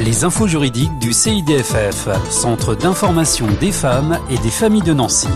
Les infos juridiques du CIDFF, Centre d'information des femmes et des familles de Nancy.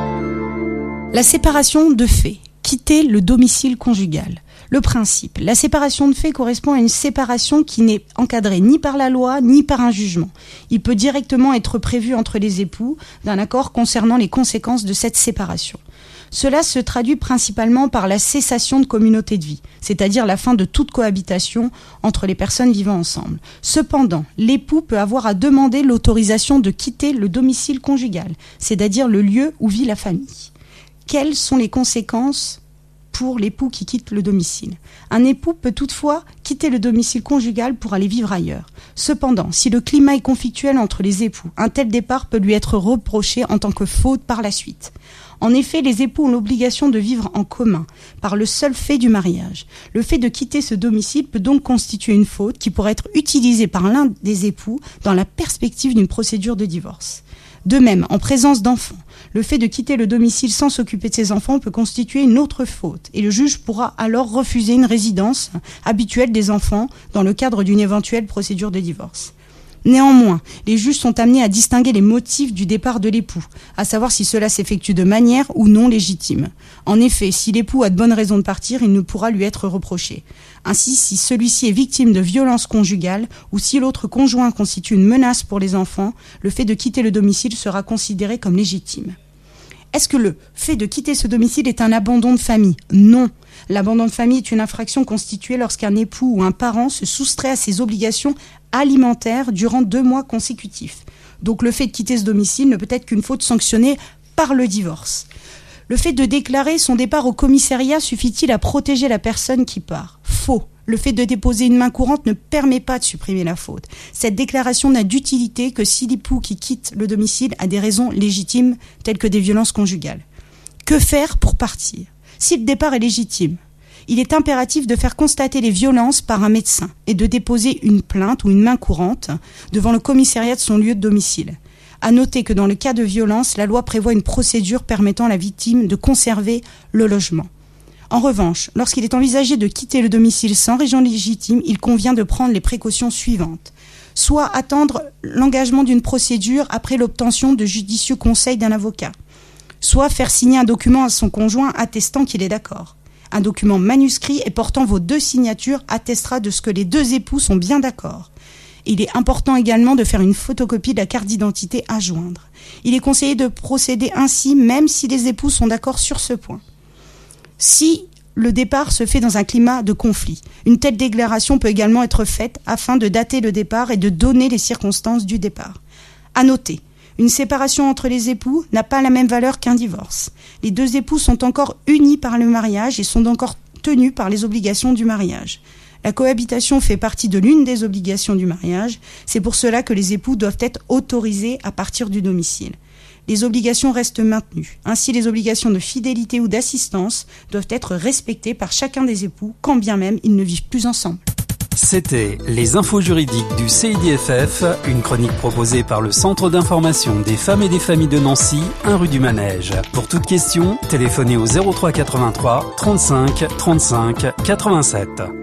La séparation de fait, quitter le domicile conjugal. Le principe, la séparation de fait correspond à une séparation qui n'est encadrée ni par la loi ni par un jugement. Il peut directement être prévu entre les époux d'un accord concernant les conséquences de cette séparation. Cela se traduit principalement par la cessation de communauté de vie, c'est-à-dire la fin de toute cohabitation entre les personnes vivant ensemble. Cependant, l'époux peut avoir à demander l'autorisation de quitter le domicile conjugal, c'est-à-dire le lieu où vit la famille. Quelles sont les conséquences pour l'époux qui quitte le domicile? Un époux peut toutefois quitter le domicile conjugal pour aller vivre ailleurs. Cependant, si le climat est conflictuel entre les époux, un tel départ peut lui être reproché en tant que faute par la suite. En effet, les époux ont l'obligation de vivre en commun par le seul fait du mariage. Le fait de quitter ce domicile peut donc constituer une faute qui pourrait être utilisée par l'un des époux dans la perspective d'une procédure de divorce. De même, en présence d'enfants, le fait de quitter le domicile sans s'occuper de ses enfants peut constituer une autre faute et le juge pourra alors refuser une résidence habituelle des enfants dans le cadre d'une éventuelle procédure de divorce. Néanmoins, les juges sont amenés à distinguer les motifs du départ de l'époux, à savoir si cela s'effectue de manière ou non légitime. En effet, si l'époux a de bonnes raisons de partir, il ne pourra lui être reproché. Ainsi, si celui-ci est victime de violences conjugales ou si l'autre conjoint constitue une menace pour les enfants, le fait de quitter le domicile sera considéré comme légitime. Est-ce que le fait de quitter ce domicile est un abandon de famille? Non. L'abandon de famille est une infraction constituée lorsqu'un époux ou un parent se soustrait à ses obligations alimentaires durant 2 mois consécutifs. Donc le fait de quitter ce domicile ne peut être qu'une faute sanctionnée par le divorce. Le fait de déclarer son départ au commissariat suffit-il à protéger la personne qui part? Faux. Le fait de déposer une main courante ne permet pas de supprimer la faute. Cette déclaration n'a d'utilité que si l'époux qui quitte le domicile a des raisons légitimes telles que des violences conjugales. Que faire pour partir? Si le départ est légitime, il est impératif de faire constater les violences par un médecin et de déposer une plainte ou une main courante devant le commissariat de son lieu de domicile. À noter que dans le cas de violence, la loi prévoit une procédure permettant à la victime de conserver le logement. En revanche, lorsqu'il est envisagé de quitter le domicile sans raison légitime, il convient de prendre les précautions suivantes. Soit attendre l'engagement d'une procédure après l'obtention de judicieux conseils d'un avocat. Soit faire signer un document à son conjoint attestant qu'il est d'accord. Un document manuscrit et portant vos 2 signatures attestera de ce que les 2 époux sont bien d'accord. Il est important également de faire une photocopie de la carte d'identité à joindre. Il est conseillé de procéder ainsi même si les époux sont d'accord sur ce point. Si le départ se fait dans un climat de conflit, une telle déclaration peut également être faite afin de dater le départ et de donner les circonstances du départ. À noter, une séparation entre les époux n'a pas la même valeur qu'un divorce. Les 2 époux sont encore unis par le mariage et sont encore tenus par les obligations du mariage. La cohabitation fait partie de l'une des obligations du mariage. C'est pour cela que les époux doivent être autorisés à partir du domicile. Les obligations restent maintenues. Ainsi, les obligations de fidélité ou d'assistance doivent être respectées par chacun des époux, quand bien même ils ne vivent plus ensemble. C'était les infos juridiques du CIDFF, une chronique proposée par le Centre d'information des femmes et des familles de Nancy, 1 rue du Manège. Pour toute question, téléphonez au 03 83 35 35 87.